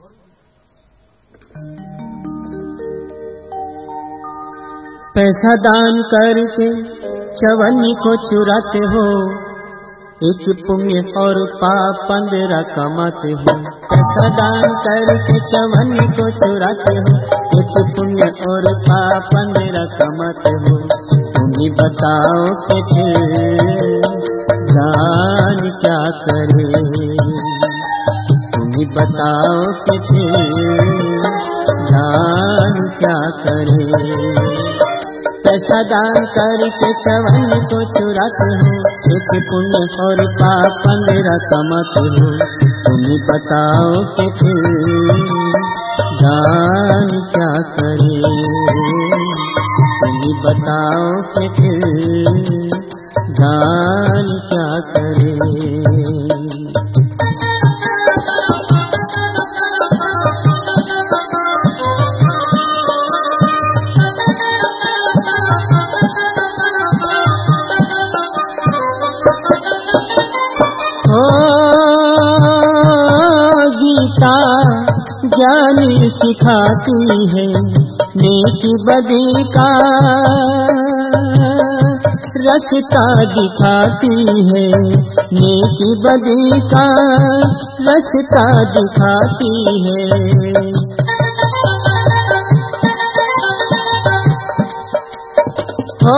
पैसा दान करके चवन्नी को चुराते हो, एक पुण्य और पाप 15 कमाते हो। पैसा दान करके चवन्नी को चुराते हो, एक पुण्य और पाप 15 कमाते हो। तुम ही बताओ कि फिर दान क्या करे, तुम ही बताओ कि फिर दान क्या करे। पैसा दान करके चवन्नी को चुराते हो, एक पुण्य और पाप 15 कमाते हो। तुम ही बताओ कि फिर दान क्या करे, तुम ही बताओ कि फिर दान क्या करे। ज्ञानी सिखाती है नेकी बदी का रास्ता दिखाती है, नेकी बदी का रास्ता दिखाती है। ओ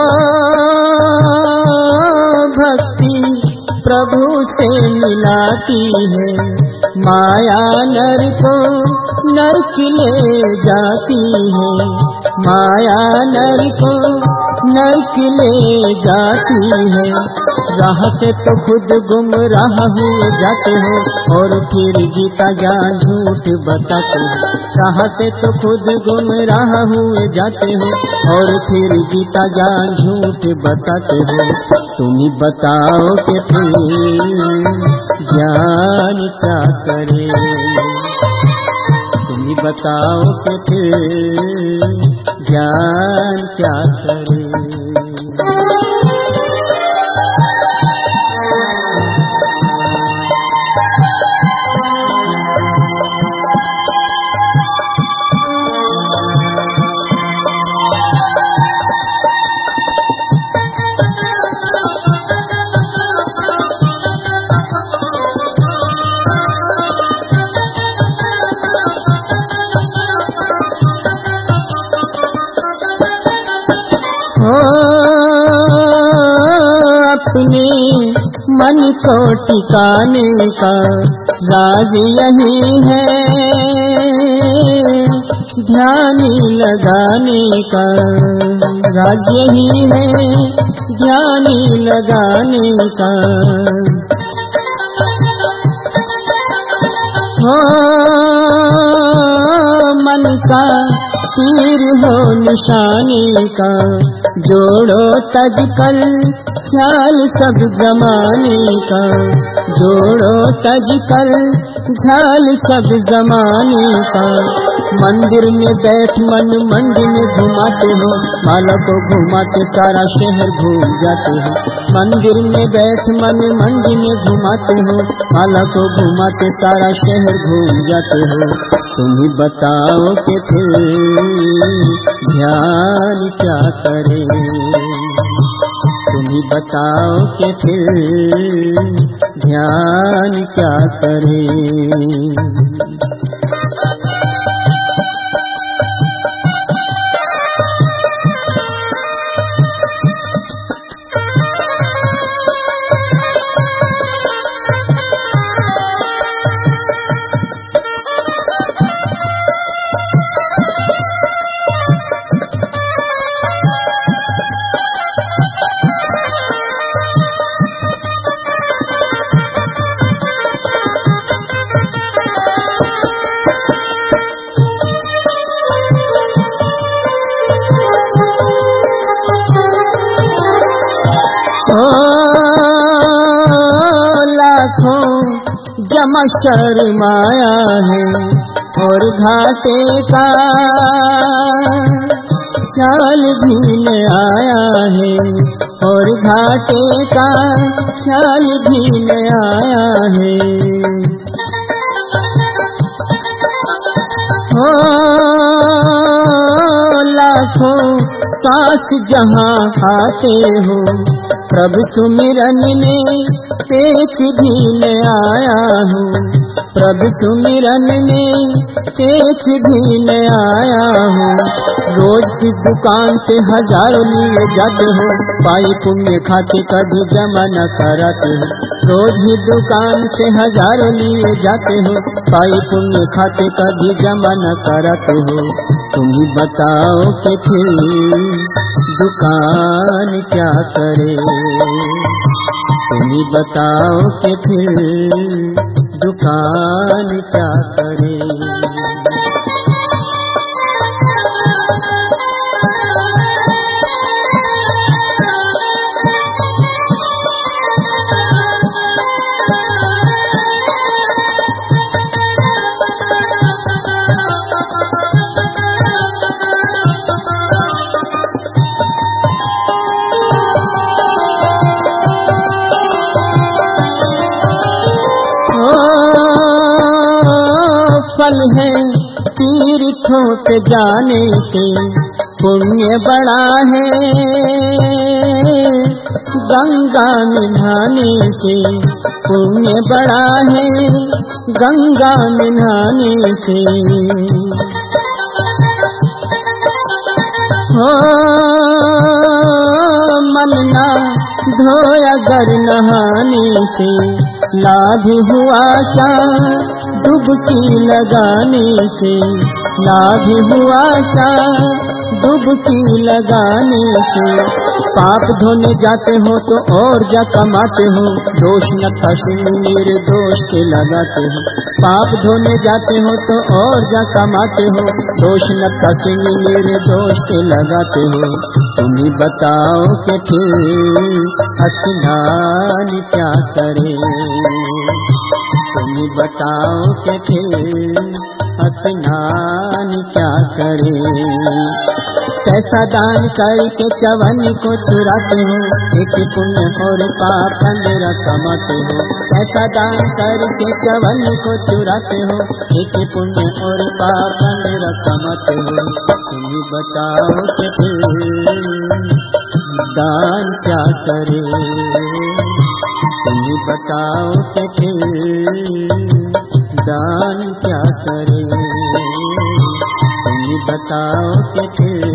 भक्ति प्रभु से मिलाती है, माया नर को नरक ले जाती है, माया नर को नरक ले जाती है। राह से तो खुद गुमराह हुए जाते हो, और फिर गीता ज्ञान झूठ बताते हो। राह से तो खुद गुमराह हुए जाते हो, और फिर गीता ज्ञान झूठ बताते हो। तुम ही बताओ कि फिर ज्ञान क्या करे, तुम ही बताओ कि फिर ज्ञान क्या करे। अपने मन को टिकाने का राज यही है, ध्यान लगाने का राज यही है, ध्यान लगाने का। हो मन का तीर हो निशाने का, जोड़ो तज कर ख्याल सब जमाने का, जोड़ो तज कर ख्याल सब जमाने का। मंदिर में बैठ मन मंडी में घुमाते हो, माला को घुमाते सारा शहर घूम जाते हो। मंदिर में बैठ मन मंडी में घुमाते हो, माला को घुमाते सारा शहर घूम जाते हो। तुम ही बताओ कि फिर ध्यान क्या करे, तुम ही बताओ कि फिर ध्यान क्या करे। जमा शर्माया है और घाटे का ख्याल भी न आया है, और घाटे का ख्याल भी न आया है। हो लाखों सांस जहाँ आते हो, प्रभु सुमिरन में एक भी न आया हूँ, प्रभु सुमिरन में एक भी न आया हूँ। रोज की दुकान से हजारों लिए जाते हो, पाई पुण्य खाते कभी जमा न कराते हो। रोज ही दुकान से हजारों लिए जाते हो, पाई पुण्य खाते कभी जमा न कराते हो। तुम ही बताओ कि फिर दुकान क्या करे, तुम ही बताओ कि फिर दुकान क्या करे। फल है तीर्थों पे जाने से, पुण्य बड़ा है गंगा में नहाने से, पुण्य बड़ा है गंगा में नहाने से। हो मन ना धोया गर नहाने से, लाभ हुआ क्या डुबकी लगाने से, लाभ हुआ क्या डुबकी लगाने से। पाप धोने जाते हो तो और जा कमाते हो, दोष न खसू निर्दोष के लगाते हो। पाप धोने जाते हो तो और जा कमाते हो, दोष न खसू निर्दोष के लगाते हो। तुम ही बताओ कि फिर स्नान क्या करे, तुम ही बताओ कि फिर स्नान क्या करे। पैसा दान करके चवन को चुराते हो, एक पुण्य और पाप पंद्रह कमाते हो। पैसा दान करके चवन को चुराते हो, एक पुण्य और पाप पंद्रह कमाते हो। तुम ही बताओ कि फिर दान क्या करे, तुम ही बताओ कि फिर दान क्या करे, तुम ही बताओ कि फिर